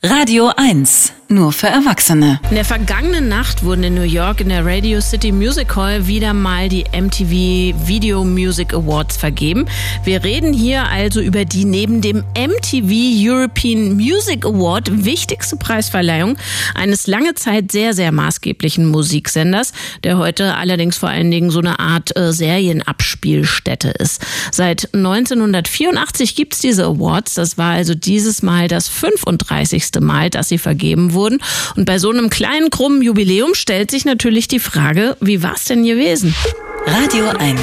Radio 1, nur für Erwachsene. In der vergangenen Nacht wurden in New York in der Radio City Music Hall wieder mal die MTV Video Music Awards vergeben. Wir reden hier also über die neben dem MTV European Music Award wichtigste Preisverleihung eines lange Zeit sehr, sehr maßgeblichen Musiksenders, der heute allerdings vor allen Dingen so eine Art Serienabspielstätte ist. Seit 1984 gibt's diese Awards. Das war also dieses Mal das 35. Mal, dass sie vergeben wurden. Und bei so einem kleinen, krummen Jubiläum stellt sich natürlich die Frage, wie war's denn gewesen? Radio 1.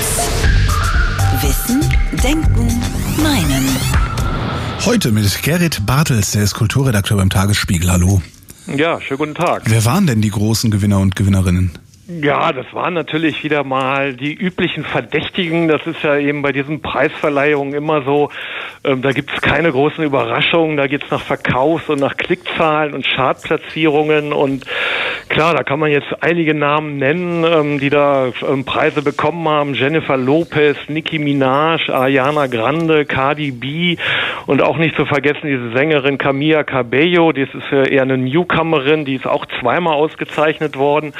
Wissen, Denken, Meinen. Heute mit Gerrit Bartels, der ist Kulturredakteur beim Tagesspiegel. Hallo. Ja, schönen guten Tag. Wer waren denn die großen Gewinner und Gewinnerinnen? Ja, das waren natürlich wieder mal die üblichen Verdächtigen. Das ist ja eben bei diesen Preisverleihungen immer so. Da gibt's keine großen Überraschungen. Da geht's nach Verkaufs- und nach Klickzahlen und Chartplatzierungen. Und klar, da kann man jetzt einige Namen nennen, die da Preise bekommen haben. Jennifer Lopez, Nicki Minaj, Ariana Grande, Cardi B und auch nicht zu vergessen diese Sängerin Camila Cabello. Das ist ja eher eine Newcomerin, die ist auch zweimal ausgezeichnet worden.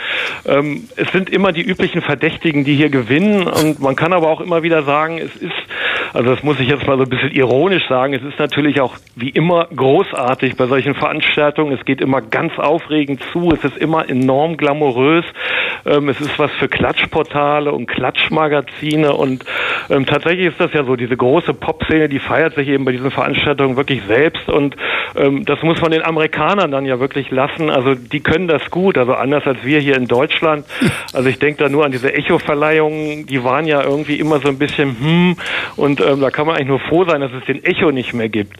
Es sind immer die üblichen Verdächtigen, die hier gewinnen, und man kann aber auch immer wieder sagen, es ist, also das muss ich jetzt mal so ein bisschen ironisch sagen, es ist natürlich auch wie immer großartig bei solchen Veranstaltungen. Es geht immer ganz aufregend zu, es ist immer enorm glamourös, es ist was für Klatschportale und Klatschmagazine, und tatsächlich ist das ja so, diese große Popszene, die feiert sich eben bei diesen Veranstaltungen wirklich selbst, und das muss man den Amerikanern dann ja wirklich lassen. Also die können das gut, also anders als wir hier in Deutschland. Also ich denke da nur an diese Echo-Verleihungen, die waren ja irgendwie immer so ein bisschen und da kann man eigentlich nur froh sein, dass es den Echo nicht mehr gibt.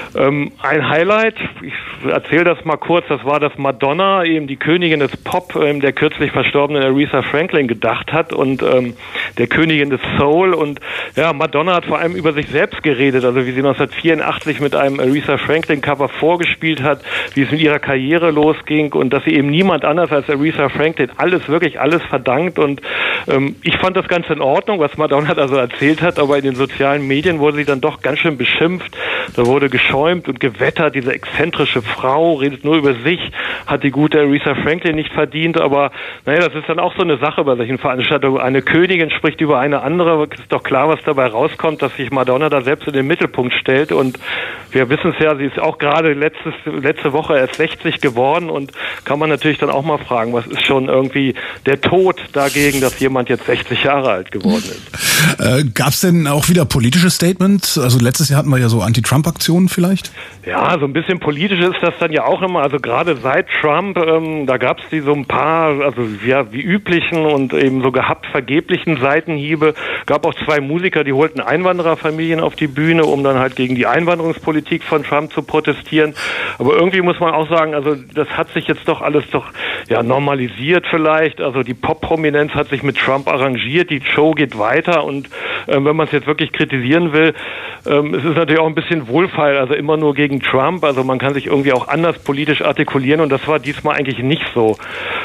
Ein Highlight, ich erzähle das mal kurz, das war, dass Madonna, eben die Königin des Pop, der kürzlich verstorbenen Aretha Franklin gedacht hat, und der Königin des Soul, und ja, Madonna hat vor allem über sich selbst geredet, also wie sie 1984 mit einem Aretha Franklin Cover vorgespielt hat, wie es mit ihrer Karriere losging, und dass sie eben niemand anders als Aretha Franklin wirklich alles verdankt, und ich fand das ganz in Ordnung, was Madonna da so erzählt hat, aber in den sozialen Medien wurde sie dann doch ganz schön beschimpft. Da wurde geschäumt und gewettert, diese exzentrische Frau redet nur über sich, hat die gute Aretha Franklin nicht verdient, aber naja, das ist dann auch so eine Sache bei solchen Veranstaltungen. Eine Königin spricht über eine andere, ist doch klar, was dabei rauskommt, dass sich Madonna da selbst in den Mittelpunkt stellt, und wir wissen es ja, sie ist auch gerade letzte Woche erst 60 geworden, und kann man natürlich dann auch mal fragen, was ist schon irgendwie der Tod dagegen, dass jemand jetzt 60 Jahre alt geworden ist. Gab es denn auch wieder politische Statements? Also letztes Jahr hatten wir ja so Anti-Trump-Aktionen vielleicht? Ja, so ein bisschen politisch ist das dann ja auch immer. Also gerade seit Trump, da gab es die so ein paar, also ja, wie üblichen und eben so gehabt vergeblichen Seitenhiebe. Gab auch zwei Musiker, die holten Einwandererfamilien auf die Bühne, um dann halt gegen die Einwanderungspolitik von Trump zu protestieren. Aber irgendwie muss man auch sagen, also das hat sich jetzt doch alles ja normalisiert vielleicht. Also die Pop-Prominenz hat sich mit Trump arrangiert, die Show geht weiter, und wenn man es jetzt wirklich kritisieren will, es ist natürlich auch ein bisschen Wohlfeil, also immer nur gegen Trump, also man kann sich irgendwie auch anders politisch artikulieren, und das war diesmal eigentlich nicht so.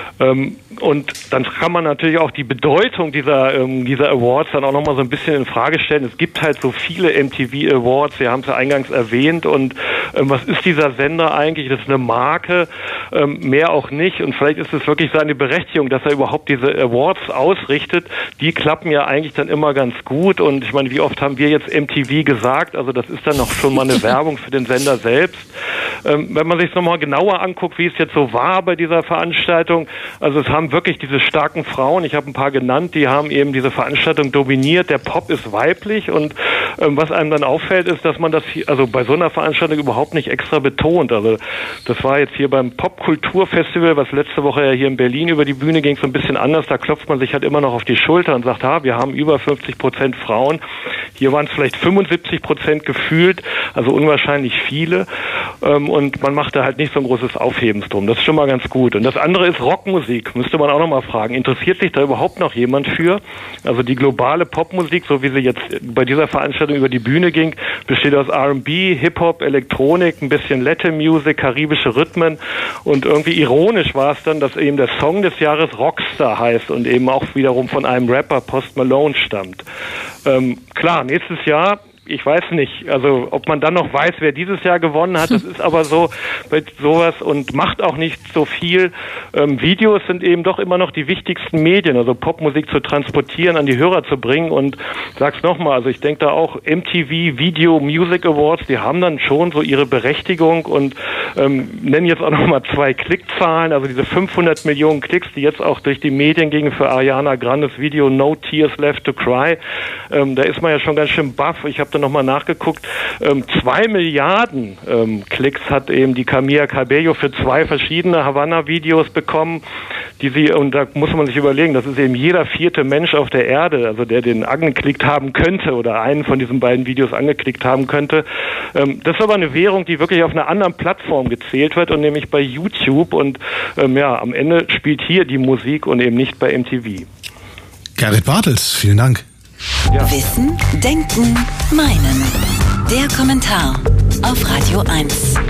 Und dann kann man natürlich auch die Bedeutung dieser Awards dann auch nochmal so ein bisschen in Frage stellen. Es gibt halt so viele MTV Awards, wir haben es ja eingangs erwähnt, und was ist dieser Sender eigentlich? Das ist eine Marke, mehr auch nicht, und vielleicht ist es wirklich seine Berechtigung, dass er überhaupt diese Awards ausrichtet. Die klappen ja eigentlich dann immer ganz gut, und ich meine, wie oft haben wir jetzt MTV gesagt, also das ist dann noch schon mal eine Werbung für den Sender selbst. Wenn man sich es nochmal genauer anguckt, wie es jetzt so war bei dieser Veranstaltung, also es haben wirklich diese starken Frauen, ich habe ein paar genannt, die haben eben diese Veranstaltung dominiert, der Pop ist weiblich, und was einem dann auffällt, ist, dass man das hier, also bei so einer Veranstaltung überhaupt nicht extra betont. Also das war jetzt hier beim Popkulturfestival, was letzte Woche ja hier in Berlin über die Bühne ging, so ein bisschen anders, da klopft man sich halt immer noch auf die Schulter und sagt, wir haben über 50% Frauen. Hier waren es vielleicht 75% gefühlt, also unwahrscheinlich viele. Und man macht da halt nicht so ein großes Aufhebens drum. Das ist schon mal ganz gut. Und das andere ist Rockmusik. Müsste man auch noch mal fragen. Interessiert sich da überhaupt noch jemand für? Also die globale Popmusik, so wie sie jetzt bei dieser Veranstaltung über die Bühne ging, besteht aus R&B, Hip-Hop, Elektronik, ein bisschen Latin Music, karibische Rhythmen. Und irgendwie ironisch war es dann, dass eben der Song des Jahres Rockstar heißt und eben auch wiederum von einem Rapper, Post Malone, stammt. Klar, nächstes Jahr ich weiß nicht. Also ob man dann noch weiß, wer dieses Jahr gewonnen hat, das ist aber so bei sowas und macht auch nicht so viel. Videos sind eben doch immer noch die wichtigsten Medien, also Popmusik zu transportieren, an die Hörer zu bringen und sag's nochmal, also ich denke da auch MTV Video Music Awards, die haben dann schon so ihre Berechtigung und nennen jetzt auch nochmal 2 Klickzahlen, also diese 500 Millionen Klicks, die jetzt auch durch die Medien gingen für Ariana Grandes Video No Tears Left to Cry, da ist man ja schon ganz schön baff. Ich habe da nochmal nachgeguckt, 2 Milliarden Klicks hat eben die Camila Cabello für 2 verschiedene Havanna-Videos bekommen, und da muss man sich überlegen, das ist eben jeder 4. Mensch auf der Erde, also der den angeklickt haben könnte oder einen von diesen beiden Videos angeklickt haben könnte. Das ist aber eine Währung, die wirklich auf einer anderen Plattform gezählt wird und nämlich bei YouTube und am Ende spielt hier die Musik und eben nicht bei MTV. Gerrit Bartels, vielen Dank. Ja. Wissen, Denken, Meinen. Der Kommentar auf Radio 1.